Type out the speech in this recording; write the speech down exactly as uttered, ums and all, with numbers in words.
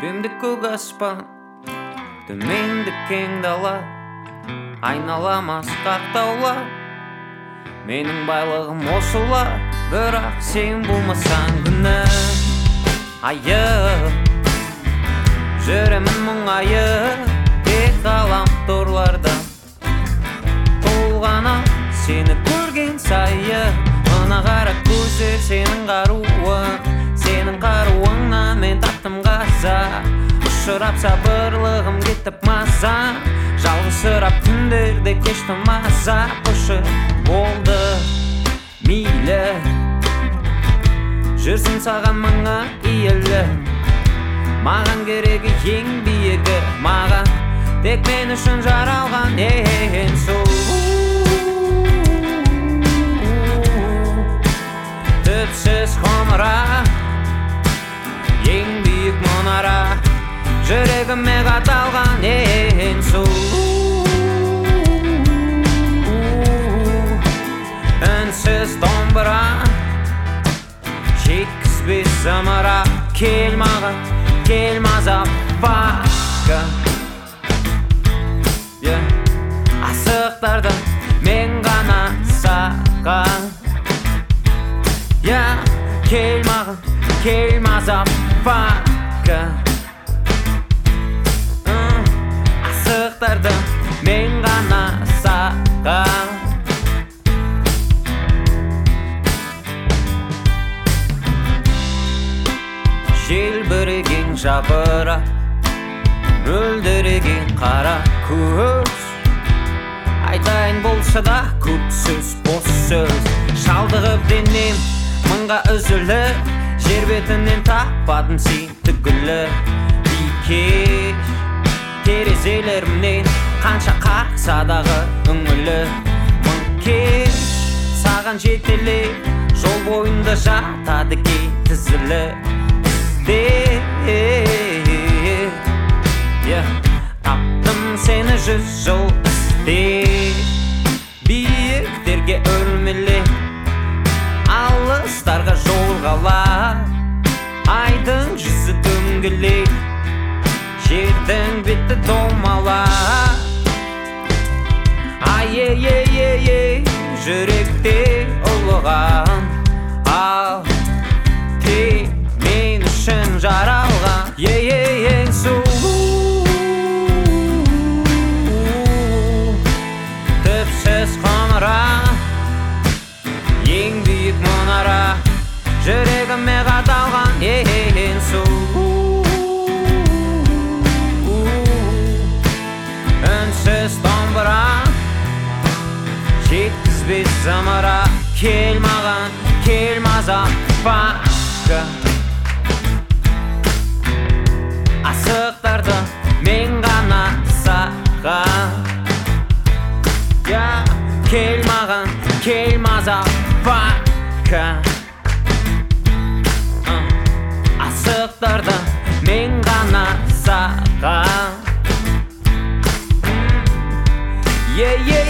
Төбемді көк аспан, төменді кең дала, айналама асқақ таулар. Менің байлығым осылар, бірақ сен болмасаң күнім айып. Жүремін мұңайып, тек ғаламторларда толғана сені көрген сайып. Мына қара көздер сенің қаруың, сенің қаруыңнан мен таптым қаза. Ұшырап сабырлығым кетіп маза, жалғызсырап түндерде кештім маза. Қошы болды мейлі, жүрсің саған мыңа иелі. Маған керегі ең биігі, маған тек мен үшін жаралған ең сұлу. Түпсіз құмыра, ең биік мұнара, жүрегіме қаталған ең сұлу. Үнсіз домбыра, жеткізбес зымыра. Кел маған, кел мазап баққа, асықтарды мен ғана саған. Кел маған, кел мазап баққа, асықтарды мен ғана саған. Желбіреген жапыра, мөлдіреген қара көз. Айтайын болса да көп сөз, бос сөз. Шалдығып денем мыңға үзіліп, жер бетінен таппадым сен түгілі. Бикеш терезелерімнен қанша қақса дағы үңілі. Мың кеш саған жетелеп, жол бойында жатады кей тізілі. Таптым сені жүз жыл ізде, биіктерге өрмеле, алыстарға жолғала. Айдың жүзі дөңгеле, жердің беті домала. Ай-ей-ей-ей, жүректе ұлыған, ал тек мен үшін жаралған. Ей-ей ең сұлу, түпсіз құмыра, ең биік мұнара, жүрегіме қаталған ең сұлу. Үнсіз домбыра, жеткізбес зымыра. Кел маған, кел мазап баққа, асықтарды мен ғана саған. Кел маған, кел мазап баққа, асықтарды мен ғана саған.